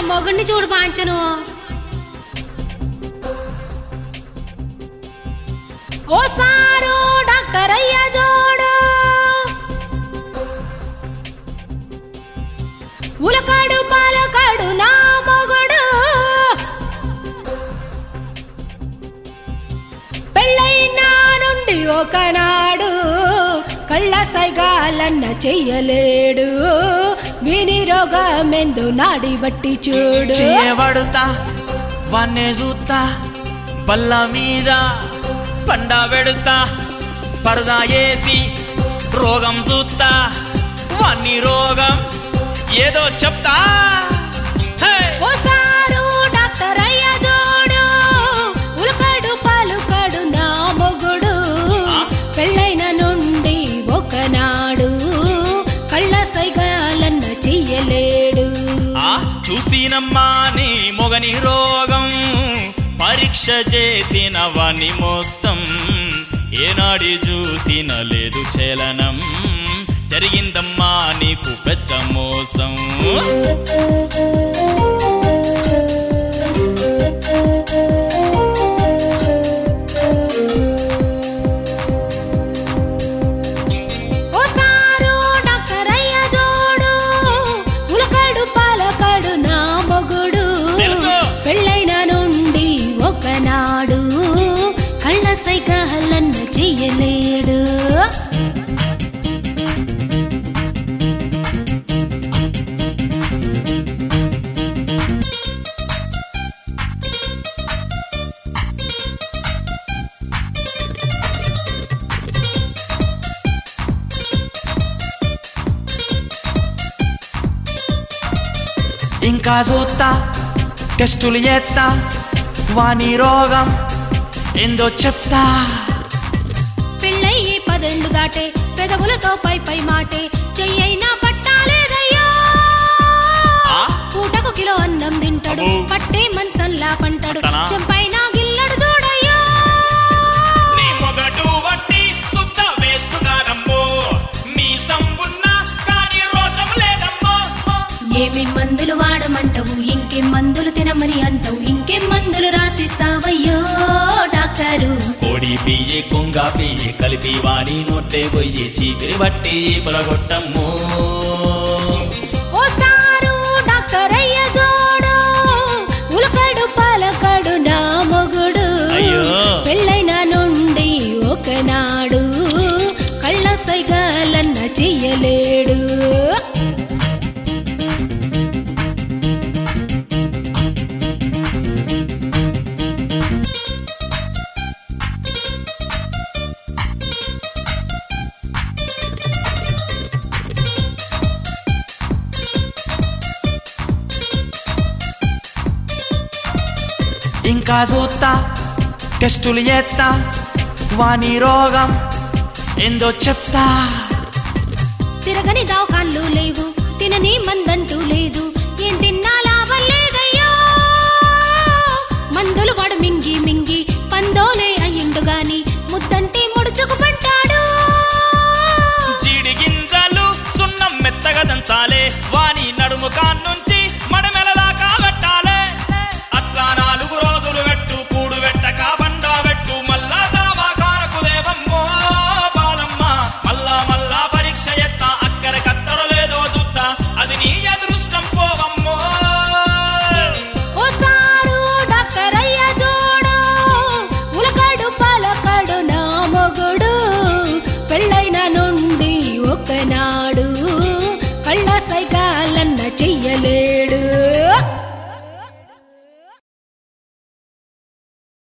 మొగుడిని చూడు పాంచను. ఓసారు డాక్టర్ అయ్య జోడు ఉలకాడు పాలకాడు నా మొగుడు పెళ్ళైనా నుండి ఒకనాడు కళ్ళ సైగాలన్న చెయ్యలేడు విని రోగమెందు నాడి బట్టి చూడు. చేయబడుతా వన్నే చూస్తా బల్ల మీద పండా పెడుతా పరదా వేసి రోగం చూస్తా వన్ని రోగం ఏదో చెప్తా. ఓసారు డాక్టర్ అయ్య జోడు ఉలకాడు పాలుకాడు నా మొగుడు పెళ్ళైన నుండి ఒకనాడు కళ్ళ సైగాలన్న చెయ్యలేడు. చూస్తీనమ్మా నీ మొగని రోగం పరీక్ష చేసినవని మొత్తం ఏనాడి చూసిన లేదు చలనం జరిగిందమ్మా నీకు పెద్ద మోసం. ఓసారు డాక్టర్ అయ్య జోడు ఉలకాడు పాలకాడు నా మొగుడు పెళ్ళైన నుండి ఒకనాడు కళ్ళ సైగాలన్న చెయ్యలేడు. ఇంకా చూస్తా టెస్టులు చేస్తా వాని రోగం ఏందో చెప్తా. పెళ్ళయ్యి 10 ఏళ్ళు దాటే పెదవులతో పై పై మాటే చెయ్యైనా పట్టాలేదయ్యో పూటకు కిలో అన్నం తింటాడు పట్టే మంచంలా పంటాడు చెంపైన గిల్లడు చూడయ్యో. నీ మొగటు వట్టి సుద్ద వేస్తున్నారమ్మో మీ సంబున్న కానీ రోషం లేదమ్మో. ఏమి మందులు వాడమంటావు ఇంకేం మందులు తినమని అంటావు ఇంకేం మందులు రాసిస్తావయ్యో డాక్టరు. కోడి పియ్యి కొంగ పియ్యి కలిపి వాడి నొట్టె పొయ్యి చీపిరి బట్టి పొలగొట్టమ్మో. ఓసారు డాక్టర్ అయ్య జోడు ఉలకాడు పాలకాడు నా మొగుడు పెళ్ళైన నుండి ఒకనాడు కళ్ళ సైగాలన్న చెయ్యలేడు. ఇంకా చూస్తా టెస్టులు చేస్తా వాని రోగం ఏందో చెప్తా. తిరగని దవాఖాన్లు లేవు తినని మందంటూ లేదు ఏం తిన్నా లాభం లేదయ్యో మందులు వాడు మింగి మింగి పందోలే అయ్యిండు గాని ముద్దంటే ముడుచుకు పంటాడు. జీడి గింజలు సున్నం మెత్తగా దంచాలే వాని నడుము కాన్నుంచి మడమెలదాకా పెట్టాలే. అట్లా 4 రోజులు పెట్టు కూడు పెట్టక బండా పెట్టు మళ్ళా దవాఖానకు దేవమ్మో బాలమ్మ మళ్ళా మళ్ళా పరీక్ష ఎత్తా అక్కర కత్తడ లేదో చూద్దా అది నీ అదృష్టం పోవమ్మో. ఓసారు డాక్టర్ అయ్య జోడు ఉలకాడు పాలకాడు నా మొగుడు పెళ్ళైన నుండి ఒకనాడు కళ్ళ సైగాలన్న చెయ్యలే.